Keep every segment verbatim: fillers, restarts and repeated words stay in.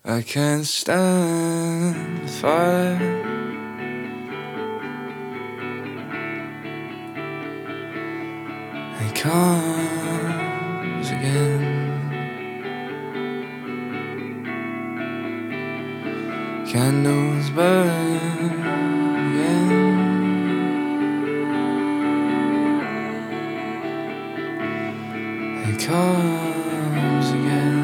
I can't stand the fire. It comes again. Candles burn again. It comes again.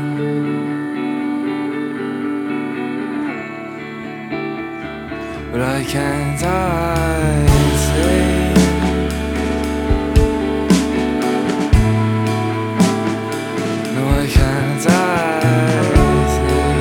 But I can't die today. No, I can't die today.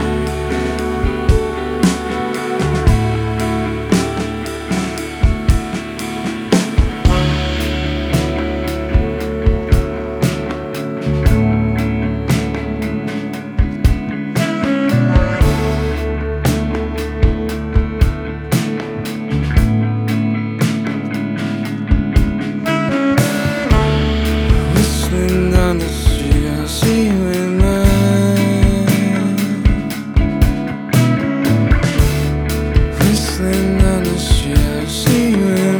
Whistling down the street, I see you in mine. Whistling down the street, I see you in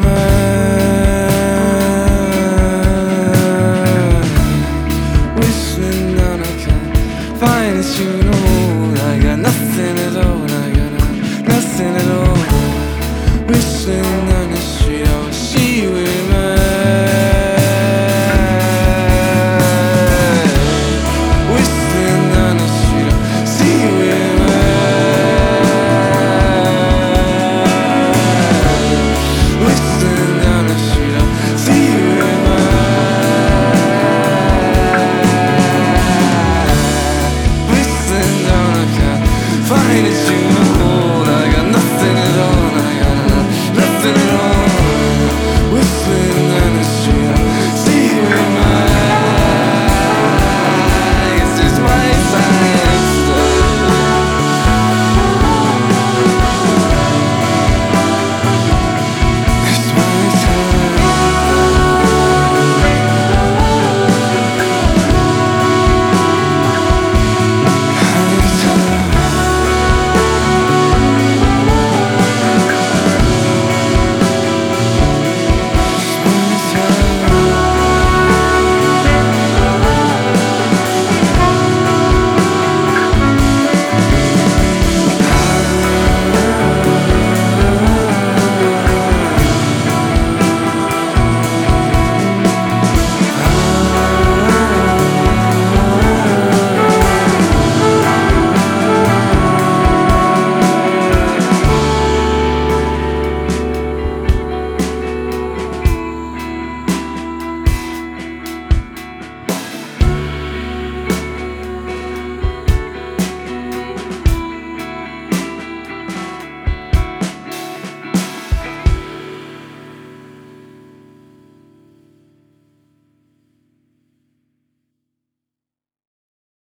mine. Whistling down, I can't find it, you know.